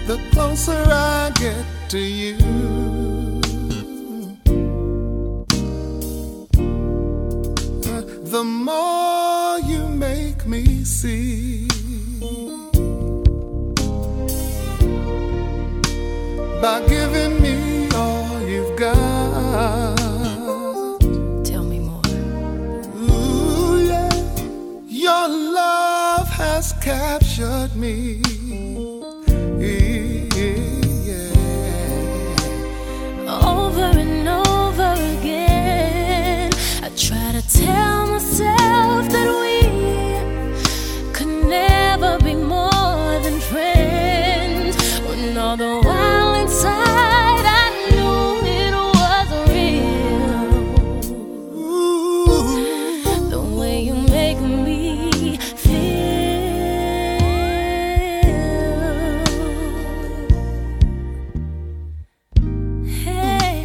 the closer I get to you. The more you make me see. By giving me all you've got. Tell me more. Ooh, yeah. Your love has captured me. Over and over again, I try to tell myself that we could never be more than friends. When all the while inside I knew it was real. Ooh, the way you make me feel. Hey,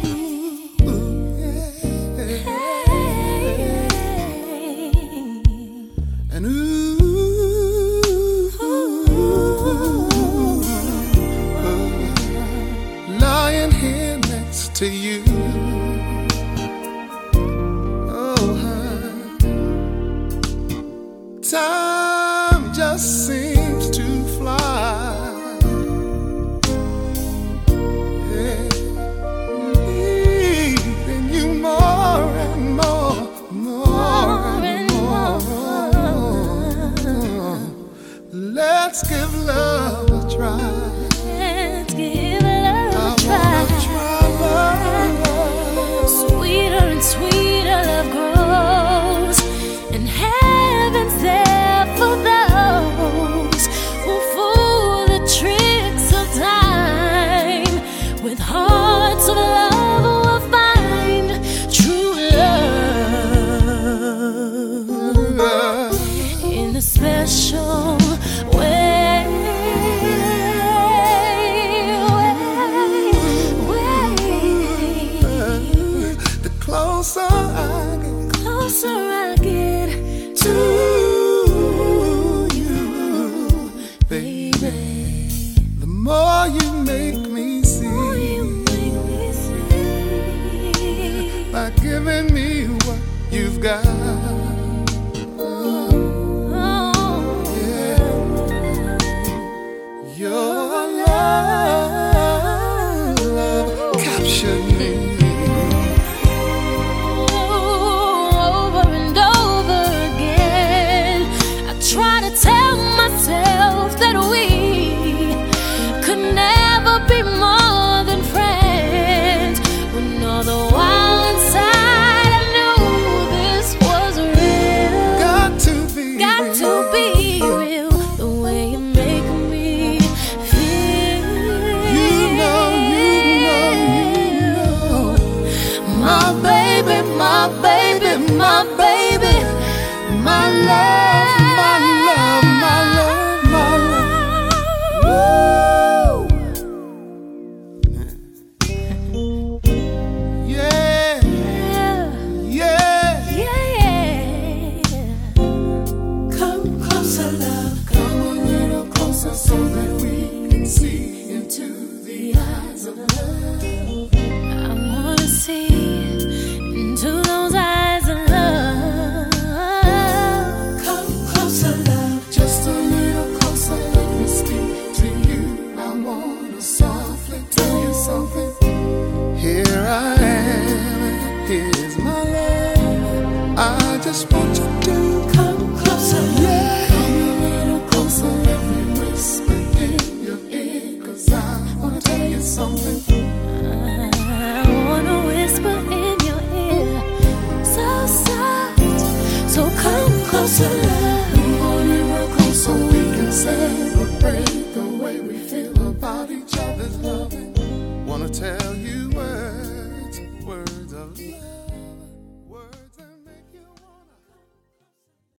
and lying here next to you. Oh, time just seems to fly. Yeah. Needing you more and more, more and more. Let's give love a try. let's give love a try. Sweeter and sweeter love grows, and heaven's there for those who fool the tricks of time. With hearts of love will find true love in a special way. The closer I get to you, baby, the more you make me see. By giving me what you've got. Yeah. Your love captured me. Over and over again, I try to tell myself that we could never be more than friends. When all the while inside I knew this was real. Got to be real. The way you make me feel. You know. My baby, my baby, my baby, my love, my love, my love, my love. Woo! Yeah, yeah, Yeah. Come closer, love. Come a little closer so that we can see into the eyes of love. I wanna see into those eyes of love. Come closer, love. Just a little closer. Let me speak to you. I wanna softly tell you something. Here I am, and here's my love. I just want you to come closer, yeah. Come a little closer. Let me whisper in your ear, 'cause I wanna tell you something. I wanna whisper in your ear, so soft. So come closer, love. Come on in real close so we can celebrate the way we feel about each other's loving. Wanna tell